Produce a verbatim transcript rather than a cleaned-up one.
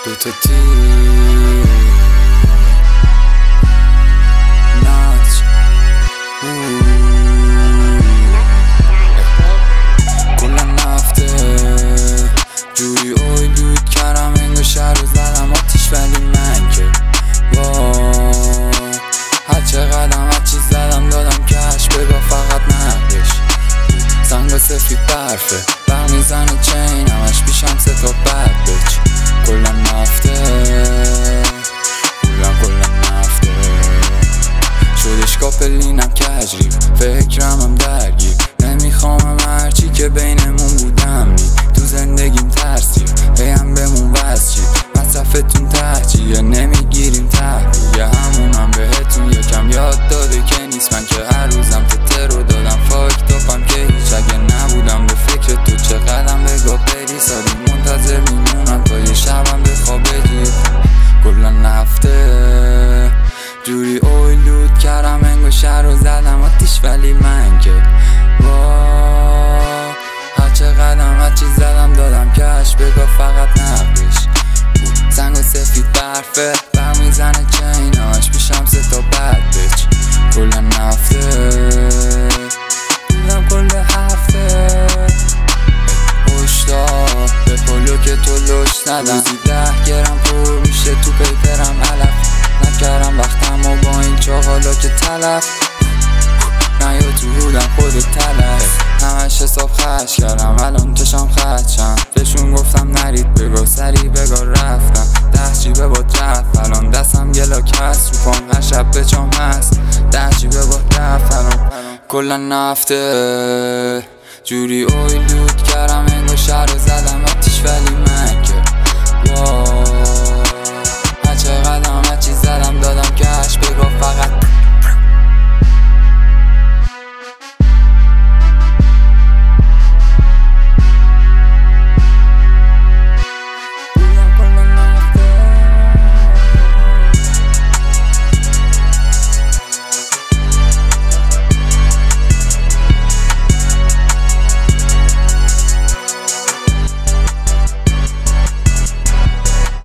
دوتا تیر ناچ کلا نفته جوری اوی دود کردم انگار شهر رو زدم آتیش ولی من که وا هرچه قدم هرچی زدم دادم کش بگاه فقط نقدش سنگا سفید برفه برق میزنه چین همش پیشم سه تا بد بچ کلا نفته کلا کلا نفته شدش کاپلینم کجریب فکرم هم درگیر نمیخوامم هرچی که بینمون بودم می تو زندگیم ترسید هیم بمون وزچید مصرفتون تحجیه نمیگیریم تحویه همونم بهتون یکم یاد داده که نیست من که هر روزم تته رو دادم فاک تاپم که هیچ اگه نبودم به فکر تو چه قدم بگاه بری سالی منتظر میمونم تا یه شبم بخوابه گیر کلا نفته جوری اویل دود کردم انگار شهر رو زدم آتیش ولی من که وا هرچه قدم هرچی زدم دادم کش بگاه فقط نقدش سنگ و سفید برفه برق میزنه چین همش پیشم سه تا بد بچ کلا نفته بودم کل هفته هشدار به پولو که تو لش ندم روزی ده گرم پر میشه تو پیپرم علف نکردم وقتم و با این چاقالا که تلف نه یا تو بودم خودت تلف همش حساب خش کردم الان چشم خدشم بهشون گفتم نرید بگاه سری بگاه رفتم ده جیبه با رفت الان دستم گلا کس رو پام هر شب به چام هست ده جیبه با رفت الان کلا نفته جوری اویل دود کردم انگار شهر رو زدم